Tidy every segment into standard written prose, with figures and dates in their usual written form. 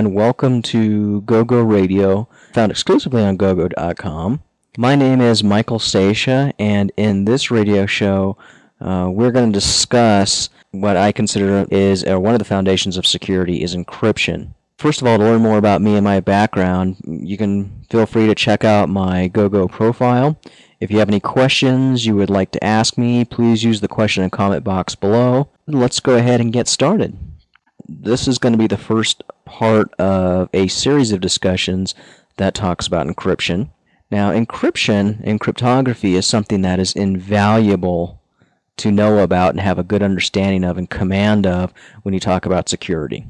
and welcome to GoGo Radio, found exclusively on gogo.com. My name is Michael Stacia, and in this radio show, we're going to discuss what I consider is one of the foundations of security is encryption. First of all, to learn more about me and my background, you can feel free to check out my GoGo profile. If you have any questions you would like to ask me, please use the question and comment box below. Let's go ahead and get started. This is going to be the first part of a series of discussions that talks about encryption. Now, encryption and cryptography is something that is invaluable to know about and have a good understanding of and command of when you talk about security.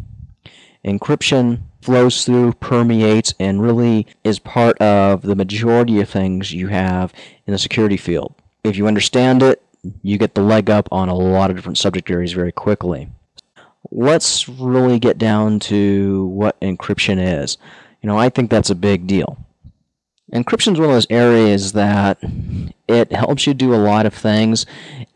Encryption flows through, permeates, and really is part of the majority of things you have in the security field. If you understand it, you get the leg up on a lot of different subject areas very quickly. Let's really get down to what encryption is. I think that's a big deal. Encryption is one of those areas that it helps you do a lot of things.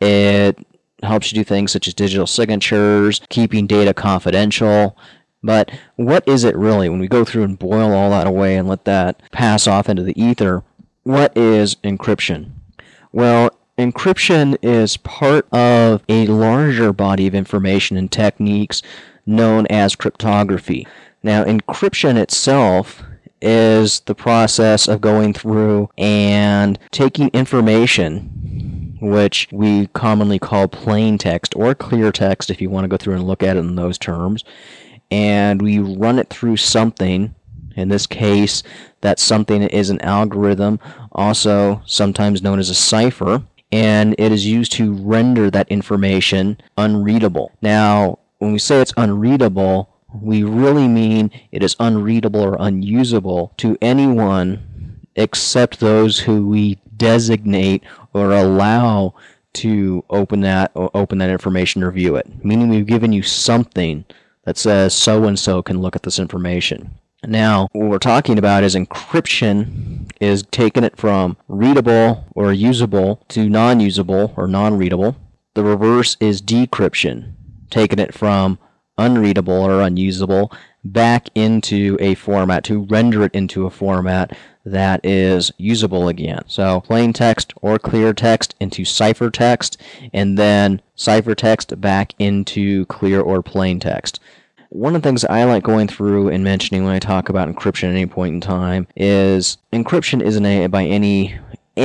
It helps you do things such as digital signatures, keeping data confidential. But what is it really? When we go through and boil all that away and let that pass off into the ether, what is encryption? Well, encryption is part of a larger body of information and techniques known as cryptography. Now, encryption itself is the process of going through and taking information, which we commonly call plain text or clear text if you want to go through and look at it in those terms, and we run it through something. In this case, that something is an algorithm, also sometimes known as a cipher, and it is used to render that information unreadable. Now, when we say it's unreadable, we really mean it is unreadable or unusable to anyone except those who we designate or allow to open that information or view it. Meaning we've given you something that says so-and-so can look at this information. Now, what we're talking about is encryption is taking it from readable or usable to non-usable or non-readable. The reverse is decryption, taking it from unreadable or unusable back into a format, to render it into a format that is usable again. So plain text or clear text into ciphertext, and then ciphertext back into clear or plain text. One of the things I like going through and mentioning when I talk about encryption at any point in time is encryption isn't by any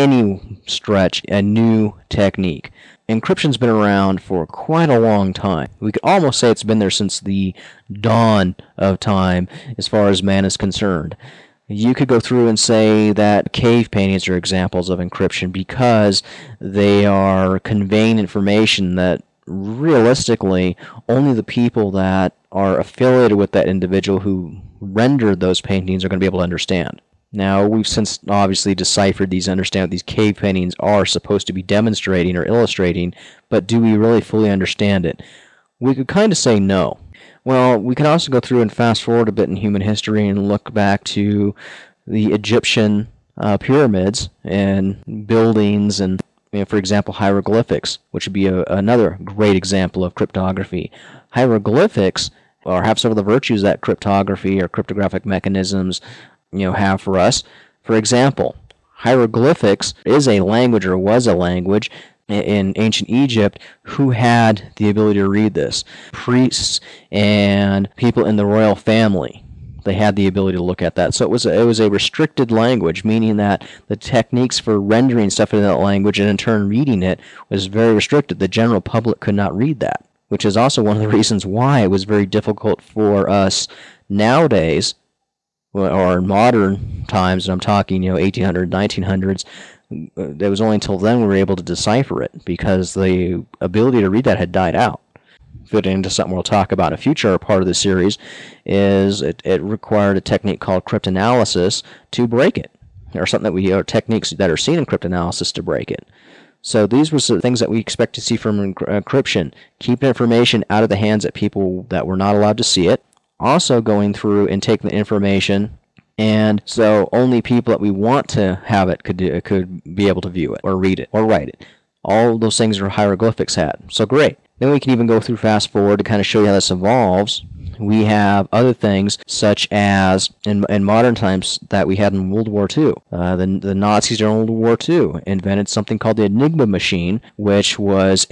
stretch a new technique. Encryption's been around for quite a long time. We could almost say it's been there since the dawn of time as far as man is concerned. You could go through and say that cave paintings are examples of encryption because they are conveying information that realistically only the people that are affiliated with that individual who rendered those paintings are going to be able to understand. Now, we've since obviously deciphered these, understand what these cave paintings are supposed to be demonstrating or illustrating, but do we really fully understand it? We could kind of say no. Well, we can also go through and fast forward a bit in human history and look back to the Egyptian pyramids and buildings and, for example, hieroglyphics, which would be another great example of cryptography. Hieroglyphics have some of the virtues that cryptography or cryptographic mechanisms have for us. For example, hieroglyphics is a language or was a language in ancient Egypt who had the ability to read this. Priests and people in the royal family, they had the ability to look at that. So it was a restricted language, meaning that the techniques for rendering stuff in that language and in turn reading it was very restricted. The general public could not read that, which is also one of the reasons why it was very difficult for us nowadays, or in modern times, and I'm talking 1800s, 1900s, it was only until then we were able to decipher it because the ability to read that had died out. Fitting into something we'll talk about in a future part of the series is it required a technique called cryptanalysis to break it, or something or techniques that are seen in cryptanalysis to break it. So these were the things that we expect to see from encryption: keeping information out of the hands of people that were not allowed to see it, also going through and taking the information, and so only people that we want to have it could be able to view it or read it or write it. All those things are hieroglyphics had. So great. Then we can even go through fast forward to kind of show you how this evolves. we have other things such as in modern times that we had in World War II. The Nazis during World War II invented something called the Enigma machine, which was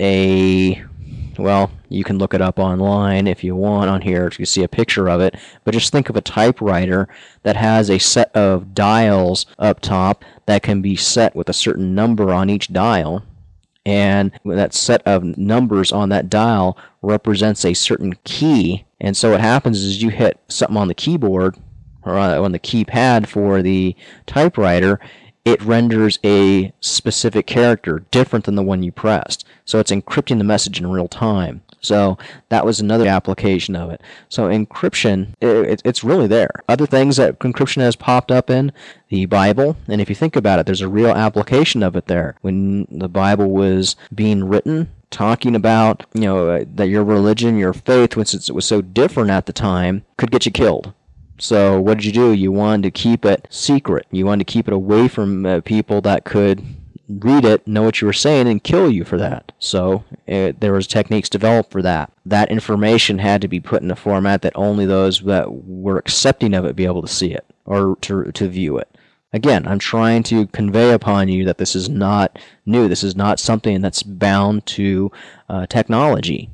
well, you can look it up online if you want on here if you see a picture of it, but just think of a typewriter that has a set of dials up top that can be set with a certain number on each dial, and that set of numbers on that dial represents a certain key. And so what happens is you hit something on the keyboard or on the keypad for the typewriter, it renders a specific character different than the one you pressed. So it's encrypting the message in real time. So that was another application of it. So encryption, it's really there. Other things that encryption has popped up in the Bible, and if you think about it, there's a real application of it there. When the Bible was being written, talking about that your religion, your faith, since it was so different at the time, could get you killed. So what did you do? You wanted to keep it secret. You wanted to keep it away from people that could read it, know what you were saying, and kill you for that. So there was techniques developed for that. That information had to be put in a format that only those that were accepting of it be able to see it or to view it. Again, I'm trying to convey upon you that this is not new. This is not something that's bound to technology.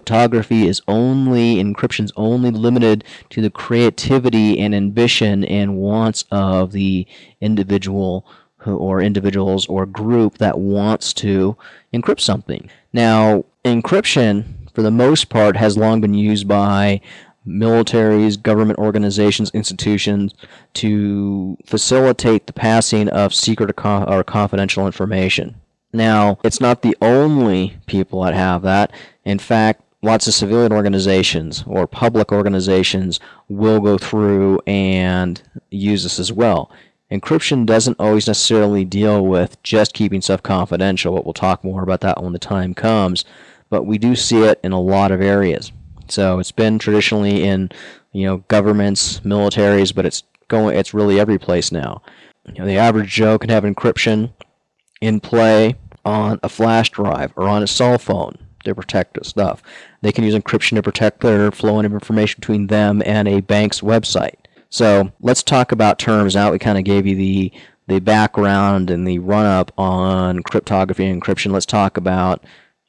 Encryption's only limited to the creativity and ambition and wants of the individual or individuals or group that wants to encrypt something. Now, encryption, for the most part, has long been used by militaries, government organizations, institutions to facilitate the passing of secret or confidential information. Now, it's not the only people that have that. In fact, lots of civilian organizations or public organizations will go through and use this as well. Encryption doesn't always necessarily deal with just keeping stuff confidential, but we'll talk more about that when the time comes. But we do see it in a lot of areas. So it's been traditionally in governments, militaries, but it's really every place now. The average Joe can have encryption in play on a flash drive or on a cell phone to protect the stuff. They can use encryption to protect their flowing of information between them and a bank's website. So let's talk about terms now. We kind of gave you the background and the run-up on cryptography and encryption. Let's talk about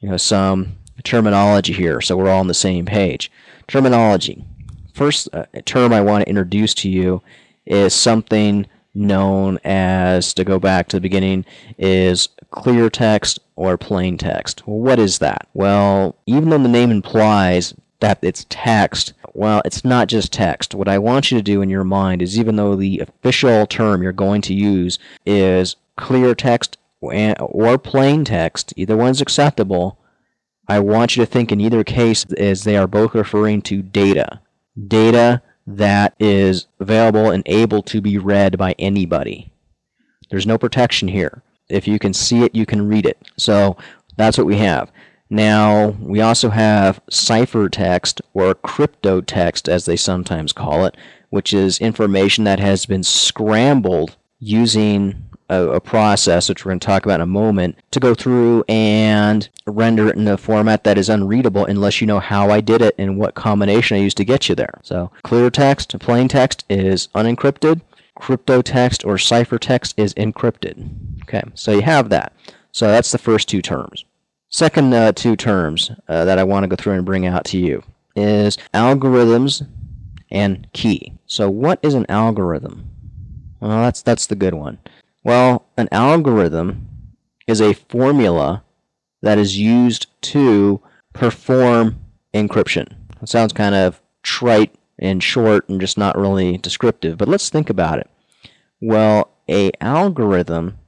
some terminology here so we're all on the same page. Terminology. First term I want to introduce to you is something known as, to go back to the beginning, is clear text or plain text. Well, what is that? Well, even though the name implies that it's text, well, it's not just text. What I want you to do in your mind is, even though the official term you're going to use is clear text or plain text, either one's acceptable, I want you to think in either case as they are both referring to data. Data that is available and able to be read by anybody. There's no protection here. If you can see it, you can read it. So that's what we have. Now, we also have ciphertext or cryptotext, as they sometimes call it, which is information that has been scrambled using a process, which we're going to talk about in a moment, to go through and render it in a format that is unreadable unless you know how I did it and what combination I used to get you there. So clear text, plain text is unencrypted. Cryptotext or ciphertext is encrypted. Okay, so you have that. So that's the first two terms. Second two terms that I want to go through and bring out to you is algorithms and key. So what is an algorithm? Well, that's the good one. Well, an algorithm is a formula that is used to perform encryption. It sounds kind of trite and short and just not really descriptive, but let's think about it. Well, an algorithm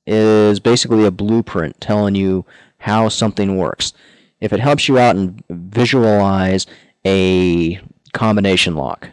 is basically a blueprint telling you how something works. If it helps you out and visualize a combination lock,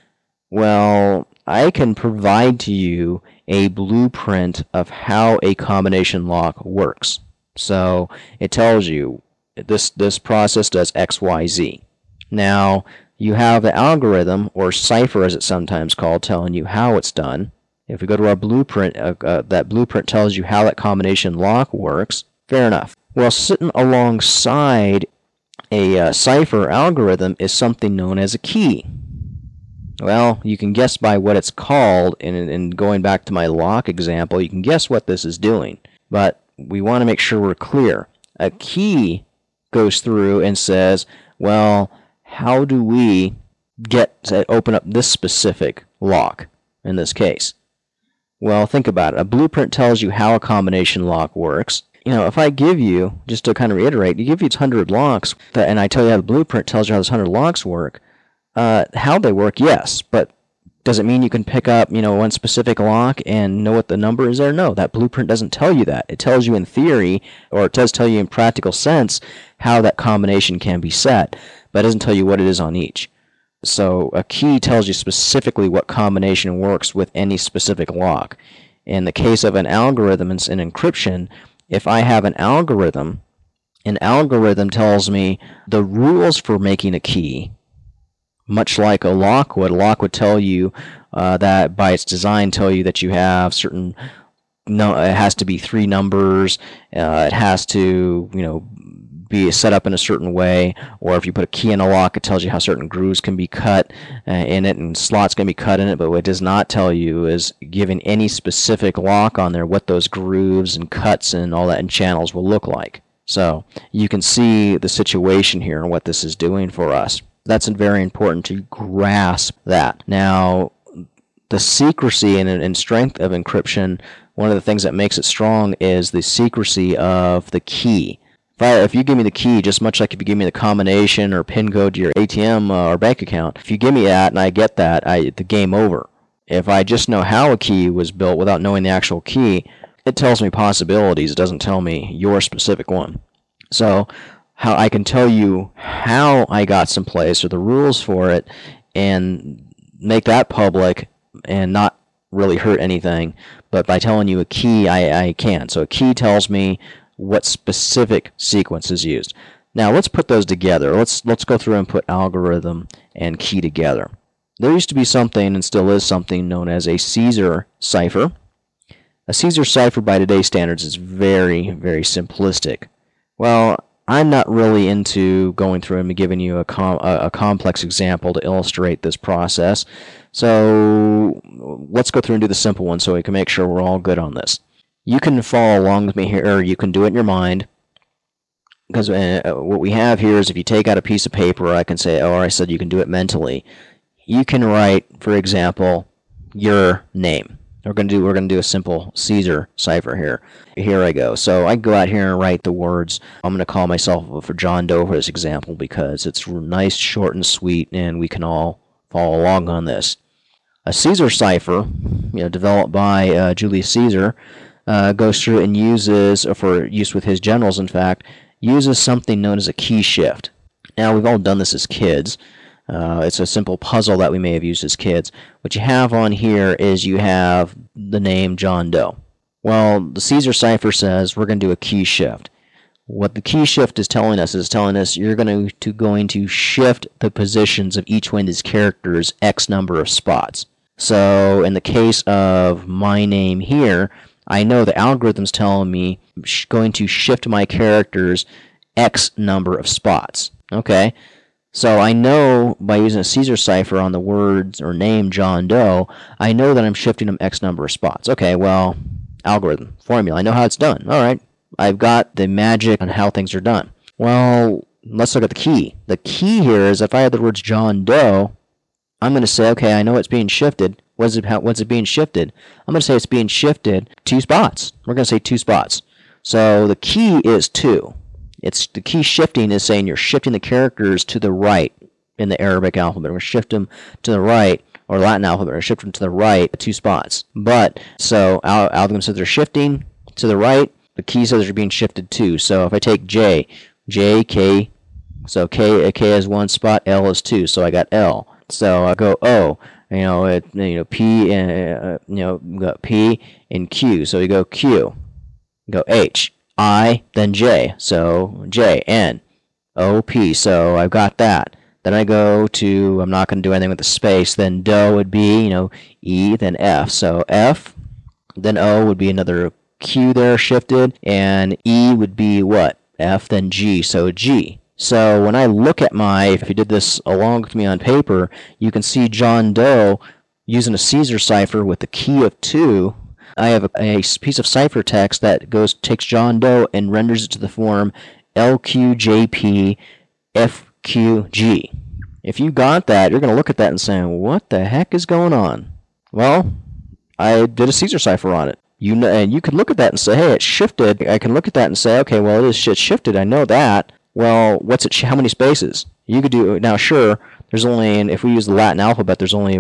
well, I can provide to you a blueprint of how a combination lock works. So it tells you this process does X, Y, Z. Now, you have the algorithm, or cipher as it's sometimes called, telling you how it's done. If we go to our blueprint, that blueprint tells you how that combination lock works. Fair enough. Well, sitting alongside A cipher algorithm is something known as a key. Well, you can guess by what it's called, and going back to my lock example, you can guess what this is doing. But we want to make sure we're clear. A key goes through and says, well, how do we open up this specific lock in this case? Well, think about it. A blueprint tells you how a combination lock works. If I give you, just to kind of reiterate, you give you 100 locks, and I tell you how the blueprint tells you how those 100 locks work, how they work, yes, but does it mean you can pick up, one specific lock and know what the number is there? No, that blueprint doesn't tell you that. It tells you in theory, or it does tell you in practical sense, how that combination can be set, but it doesn't tell you what it is on each. So a key tells you specifically what combination works with any specific lock. In the case of an algorithm in encryption, if I have an algorithm tells me the rules for making a key, much like a lock would. A lock would tell you that by its design tell you that you have certain, it has to be 3 numbers, it has to, be set up in a certain way, or if you put a key in a lock, it tells you how certain grooves can be cut in it and slots can be cut in it, but what it does not tell you is, given any specific lock on there, what those grooves and cuts and all that and channels will look like. So you can see the situation here and what this is doing for us. That's very important to grasp that. Now, the secrecy and strength of encryption, one of the things that makes it strong is the secrecy of the key. If you give me the key, just much like if you give me the combination or PIN code to your ATM or bank account, if you give me that and I get that, the game over. If I just know how a key was built without knowing the actual key, it tells me possibilities. It doesn't tell me your specific one. So how I can tell you how I got someplace or the rules for it and make that public and not really hurt anything, but by telling you a key, I can. So a key tells me what specific sequence is used. Now let's put those together. Let's go through and put algorithm and key together. There used to be something, and still is something, known as a Caesar cipher. A Caesar cipher by today's standards is very, very simplistic. Well, I'm not really into going through and giving you a complex example to illustrate this process. So let's go through and do the simple one so we can make sure we're all good on this. You can follow along with me here, or you can do it in your mind. Because what we have here is, if you take out a piece of paper, I can say, or I said you can do it mentally. You can write, for example, your name. We're going to do a simple Caesar cipher here. Here I go. So I go out here and write the words. I'm going to call myself for John Doe for this example because it's nice, short, and sweet, and we can all follow along on this. A Caesar cipher, developed by Julius Caesar, goes through and uses, or for use with his generals, in fact, uses something known as a key shift. Now, we've all done this as kids. It's a simple puzzle that we may have used as kids. What you have on here is you have the name John Doe. Well, the Caesar cipher says we're going to do a key shift. What the key shift is telling us you're going to shift the positions of each one of these characters X number of spots. So in the case of my name here, I know the algorithm's telling me I'm going to shift my characters X number of spots. Okay? So I know by using a Caesar cipher on the words or name John Doe, I know that I'm shifting them X number of spots. Okay, well, algorithm, formula, I know how it's done. All right, I've got the magic on how things are done. Well, let's look at the key. The key here is, if I have the words John Doe, I'm going to say, okay, I know it's being shifted. What's it being shifted? I'm going to say it's being shifted 2 spots. We're going to say 2 spots. So the key is 2. The key shifting is saying you're shifting the characters to the right in the Arabic alphabet. We're going to shift them to the right, or Latin alphabet. We're going to shift them to the right 2 spots. But, so our algorithm says they're shifting to the right. The key says they're being shifted 2. So if I take J, K, so K is 1 spot, L is 2. So I got L. So I go O. P and got P and Q. So you go Q, go H, I, then J. So J, N, O, P. So I've got that. Then I go to, I'm not going to do anything with the space. Then Doe would be, E, then F. So F, then O would be another Q there shifted, and E would be what? F, then G. So G. So when I look at if you did this along with me on paper, you can see John Doe using a Caesar cipher with a key of 2. I have a piece of ciphertext that takes John Doe and renders it to the form LQJP FQG. If you got that, you're going to look at that and say, what the heck is going on? Well, I did a Caesar cipher on it. And you could look at that and say, hey, it's shifted. I can look at that and say, okay, well, it's shifted. I know that. Well, how many spaces? You could do, now sure, there's only, if we use the Latin alphabet, there's only,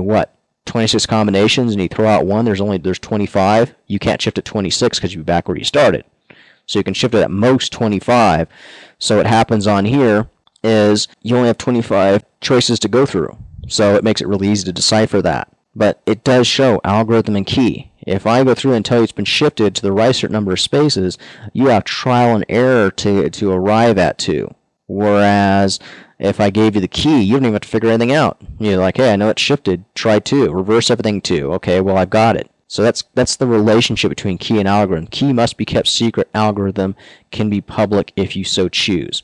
26 combinations, and you throw out 1, there's 25. You can't shift it 26 because you'd be back where you started. So you can shift it at most 25. So what happens on here is you only have 25 choices to go through. So it makes it really easy to decipher that. But it does show algorithm and key. If I go through and tell you it's been shifted to the right certain number of spaces, you have trial and error to arrive at 2. Whereas if I gave you the key, you don't even have to figure anything out. You're like, hey, I know it's shifted. Try 2. Reverse everything 2. Okay, well, I've got it. So that's the relationship between key and algorithm. Key must be kept secret. Algorithm can be public if you so choose.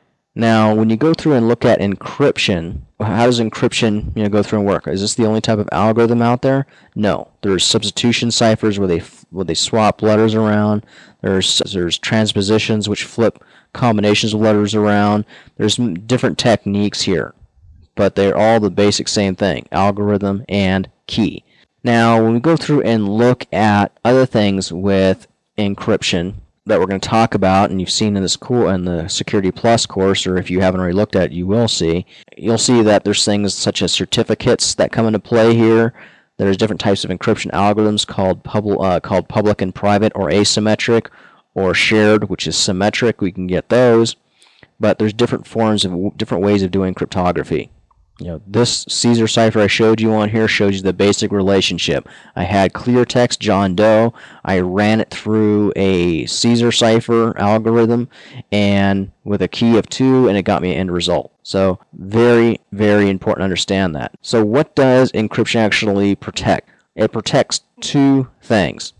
Now, when you go through and look at encryption, how does encryption go through and work? Is this the only type of algorithm out there? No. There's substitution ciphers where they swap letters around. There's transpositions which flip combinations of letters around. There's different techniques here, but they're all the basic same thing: algorithm and key. Now, when we go through and look at other things with encryption that we're going to talk about, and you've seen in the Security Plus course, or if you haven't already looked at it, you will see. You'll see that there's things such as certificates that come into play here. There's different types of encryption algorithms called public and private, or asymmetric, or shared, which is symmetric. We can get those, but there's different ways of doing cryptography. This Caesar cipher I showed you on here shows you the basic relationship. I had clear text John Doe. I ran it through a Caesar cipher algorithm, and with a key of 2, and it got me an end result. So very, very important to understand that. So what does encryption actually protect? It protects 2 things.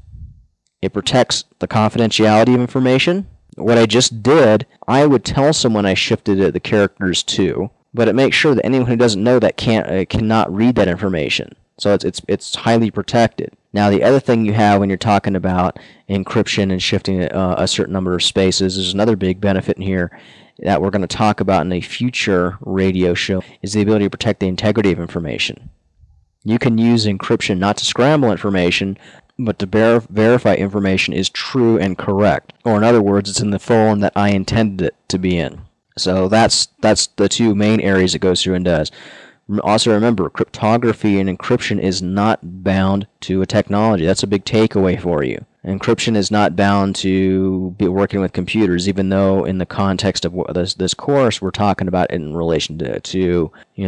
It protects the confidentiality of information. What I just did, I would tell someone I shifted the characters to, but it makes sure that anyone who doesn't know that cannot read that information. So it's highly protected. Now, the other thing you have when you're talking about encryption and shifting a certain number of spaces, there's another big benefit in here that we're going to talk about in a future radio show, is the ability to protect the integrity of information. You can use encryption not to scramble information, but to verify information is true and correct. Or in other words, it's in the form that I intended it to be in. So that's the 2 main areas it goes through and does. Also remember, cryptography and encryption is not bound to a technology. That's a big takeaway for you. Encryption is not bound to be working with computers, even though in the context of this course we're talking about it in relation to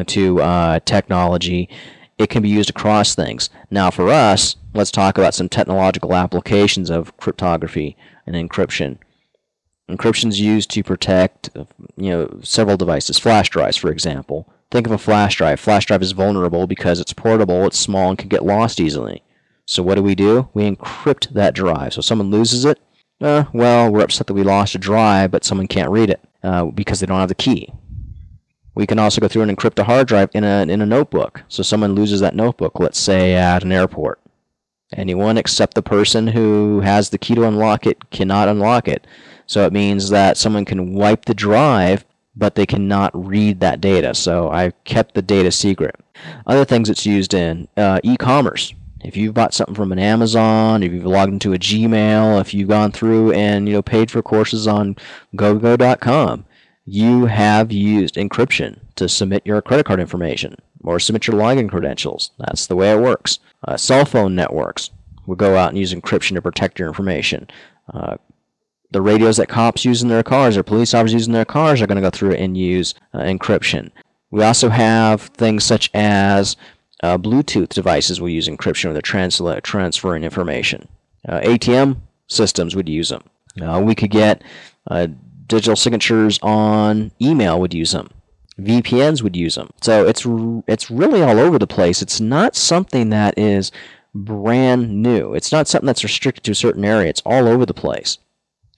technology. It can be used across things. Now for us, let's talk about some technological applications of cryptography and encryption. Encryption is used to protect, several devices. Flash drives, for example. Think of a flash drive. Flash drive is vulnerable because it's portable, it's small, and can get lost easily. So what do? We encrypt that drive. So if someone loses it, well, we're upset that we lost a drive, but someone can't read it because they don't have the key. We can also go through and encrypt a hard drive in a notebook. So someone loses that notebook, let's say at an airport. Anyone except the person who has the key to unlock it cannot unlock it. So it means that someone can wipe the drive, but they cannot read that data. So I've kept the data secret. Other things it's used in, e-commerce. If you've bought something from an Amazon, if you've logged into a Gmail, if you've gone through and paid for courses on GoGo.com, you have used encryption to submit your credit card information or submit your login credentials. That's the way it works. Cell phone networks will go out and use encryption to protect your information. The radios that cops use in their cars or police officers use in their cars are going to go through and use encryption. We also have things such as Bluetooth devices will use encryption when they're transferring information. ATM systems would use them. We could get digital signatures on email would use them. VPNs would use them. So it's really all over the place. It's not something that is brand new. It's not something that's restricted to a certain area. It's all over the place.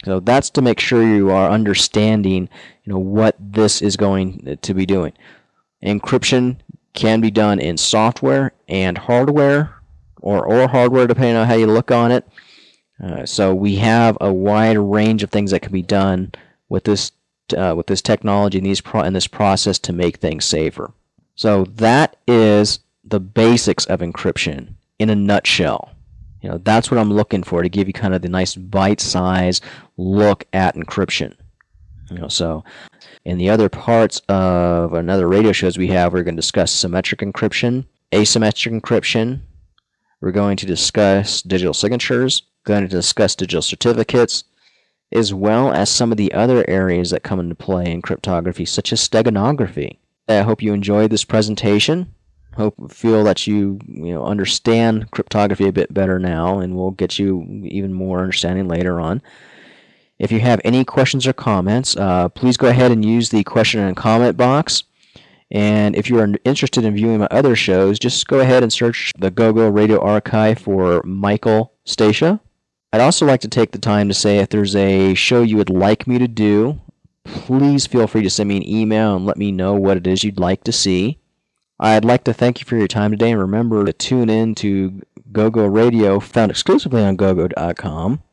So that's to make sure you are understanding, what this is going to be doing. Encryption can be done in software and hardware, or hardware, depending on how you look on it. So we have a wide range of things that can be done with this technology and this process to make things safer. So that is the basics of encryption in a nutshell. That's what I'm looking for, to give you kind of the nice bite-sized look at encryption. So in the other parts of another radio shows we have, we're going to discuss symmetric encryption, asymmetric encryption. We're going to discuss digital signatures, going to discuss digital certificates, as well as some of the other areas that come into play in cryptography, such as steganography. I hope you enjoyed this presentation. Feel that you understand cryptography a bit better now, and we'll get you even more understanding later on. If you have any questions or comments, please go ahead and use the question and comment box. And if you are interested in viewing my other shows, just go ahead and search the GoGo Radio Archive for Michael Stacia. I'd also like to take the time to say, if there's a show you would like me to do, please feel free to send me an email and let me know what it is you'd like to see. I'd like to thank you for your time today, and remember to tune in to GoGo Radio, found exclusively on GoGo.com.